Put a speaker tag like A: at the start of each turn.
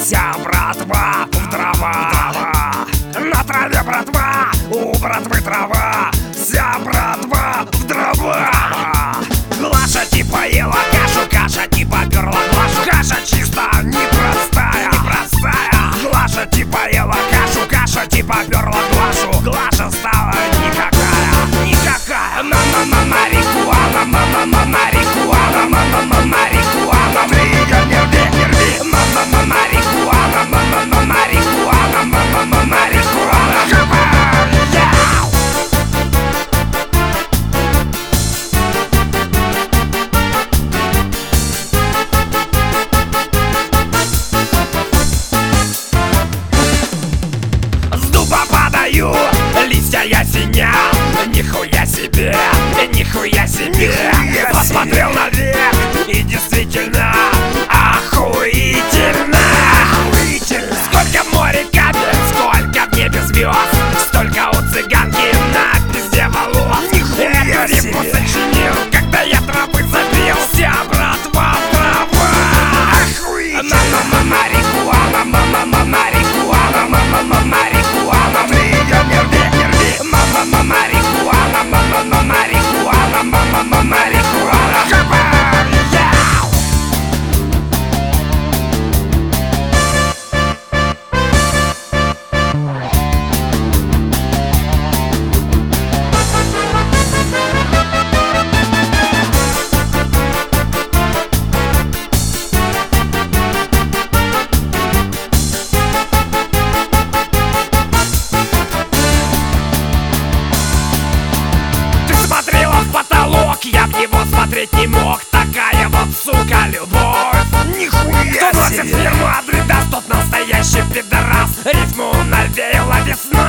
A: Вся братва в дрова. На траве братва, у братвы трава. Вся братва в дрова. Глаша типа ела кашу, каша типа перла Глашу. Каша чисто непростая. Глаша типа ела кашу, каша типа перла Глашу. Глаша стала никакая. Мама марихуана, мама марихуана, мама марихуана. Ты ее не рви. Мама марихуана, мама марихуана, мама марихуана. С дуба падаю, листья ясеня. Нихуя себе, нихуя себе. Посмотрел наверх и действительно охуительно. Сколько в море капель, сколько в небе звезд, столько у цыганки на пизде волос. Эту рифму сочинил, когда я травы забил. Вся братва права. Мама марихуана, мама марихуана, мама марихуана. Ты ее не рви. Мама марихуана, мама марихуана, мама марихуана. Я в него смотреть не мог. Такая вот, сука, любовь. Нихуя. Кто носит фирму Адидас, тот настоящий пидорас. Рифму навеяла весна.